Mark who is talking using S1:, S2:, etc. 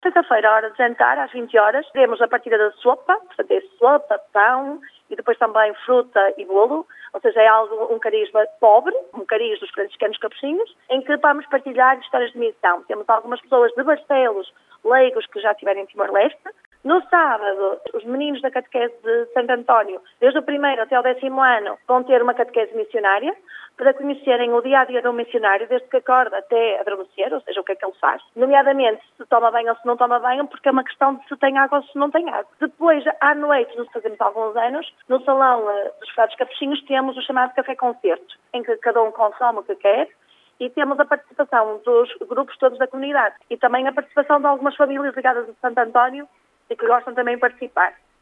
S1: Sexta-feira, à hora de jantar, às 20 horas, teremos a partida da sopa, portanto é sopa, pão e depois também fruta e bolo, ou seja, é um cariz pobre, um cariz dos franciscanos capuchinhos, em que vamos partilhar histórias de missão. Temos algumas pessoas de Barcelos, leigos que já estiverem em Timor-Leste. No sábado, os meninos da catequese de Santo António, desde o primeiro até o 10º ano, vão ter uma catequese missionária para conhecerem o dia-a-dia do missionário, desde que acorda até adormecer, ou seja, o que é que ele faz. Nomeadamente, se toma banho ou se não toma banho, porque é uma questão de se tem água ou se não tem água. Depois, à noite, nos fazemos alguns anos, no salão dos Frades Capuchinhos, temos o chamado café-concerto, em que cada um consome o que quer, e temos a participação dos grupos todos da comunidade. E também a participação de algumas famílias ligadas a Santo António, e que gostam também de participar.